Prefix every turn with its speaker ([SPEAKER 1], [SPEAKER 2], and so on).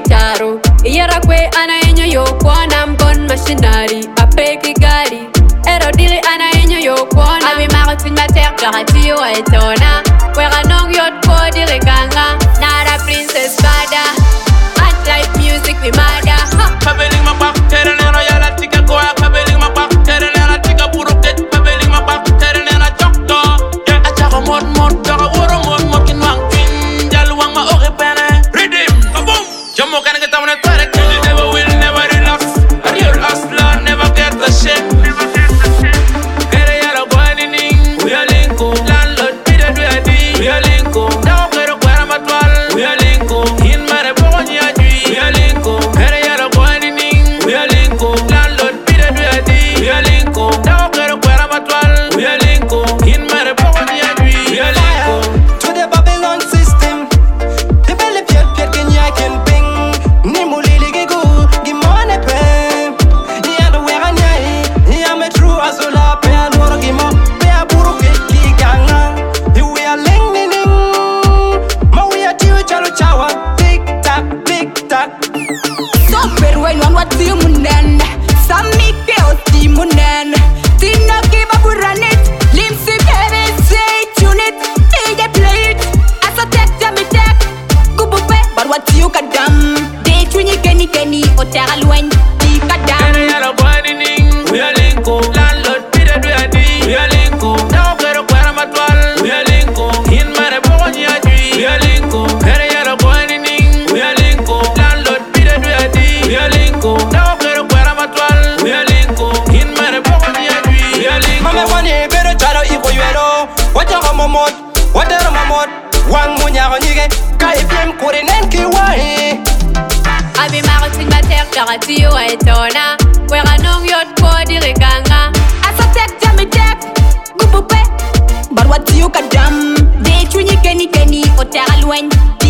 [SPEAKER 1] gitaro Iyera kwe ana inyo yo kwana mbon machinari Apeki gari Ero dili ana inyo yo kwana Abi maratin mater garati yo etona Wera nong yot ko dili ganga Nara princess bada Hot life music we mada
[SPEAKER 2] Kabeling ma bak tere nena yala tika koa Kabeling ma bak tere nena tika buruket Kabeling ma bak tere nena chokto Achako mod mod Daga woro mod mod kin wang twin Jalu wang ma oke pene Redeem kaboom Jumbo kan kita muna twerek You never will never relax A real hustler never get the shit Kere yala kwa nining We are linko Landlord pide du ya di We are linko Dago kero kwera matwal We are linko In mare bogo nya jui We are linko Kere yala kwa nining We are linko Landlord pide du ya di We are linko Dago kero kwera matwal We are linko In mare bogo nya jui We are linko
[SPEAKER 3] To the Babylon system The belly piet piet can ya can ping Ni mulili gigu Gimone pe Ni ando wera nyai Ni ame true asola pe anoro gimo Pe aburu kiki ganga We are ling ning ning Ma we are tiu chalo chawa Tic tac tic tac
[SPEAKER 4] So perwen wan wati munen Sami ke oti munen Tina ki baburanit Limsi baby say tune it DJ play it Asa tek jami tek Kubupe bar wati yu kadam De chunyi keni keni Otera lwen di kadam
[SPEAKER 2] Kere yala kwa nining We are linko Landlord pide du ya di We are linko Dago kero kwera matwal We are linko In mare bogo nya jui We are linko Kere yala kwa nining We are linko Landlord pide du ya di We are linko Dago kero kwera matwal We are linko In mare bogo nya jui We are linko
[SPEAKER 3] Mame wani bero charo iko yuero Wajaka momot Wadero momot Wang munyako nyige Kaifim kurinen kiwai
[SPEAKER 1] Abi maratin mater garati yo etona Wera nong yot ko dili ganga
[SPEAKER 4] Asa tek jami tek Kubupe bar wati yu kadam De chunyi keni keni Otera lwen